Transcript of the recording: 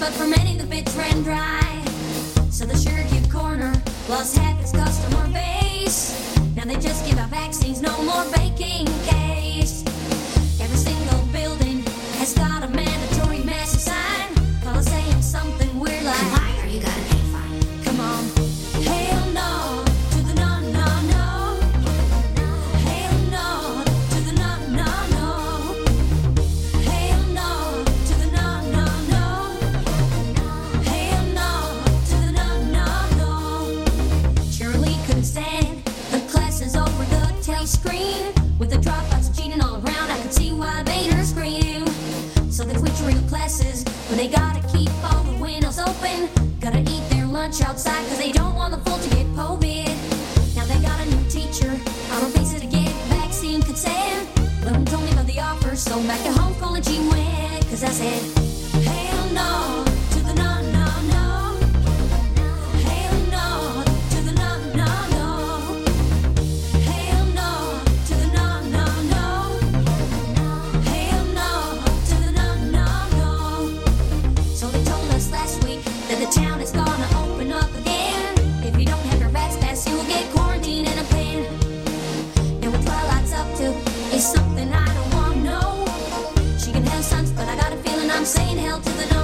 but for many the bits ran dry. So the Sugar Cube Corner lost half its customer base. Now they just give out vaccines, no more baking case. Every single building has got a mandatory mask sign. Call us saying something weird like, Why are you gonna pay fine? come on. Hell no to the no, no, no. Hell no to the no, no, no. Hell no to the no, no, no. Hell no to the no, no, no. Shirley couldn't stand the classes over the telly screen. With the dropouts cheating all around, I could see why they made her scream. So they quit real classes, but they gotta keep all the windows open. Gotta eat their lunch outside, cause they don't want the full to get COVID. Now they got a new teacher, on her face to get vaccine consent. Little told me about the offer, so back to home college he went. Cause I said, hell no to the no, no, no. Hell no to the no, no, no. Hell no to the no, no, no. Hell no to the no, no, no. So they told us last week that the town is gonna open up again. If you don't have your vax pass, you will get quarantined in a pen. And what Twilight's up to is something I don't wanna know. She can have sons, but I got a feeling I'm saying hell to the no.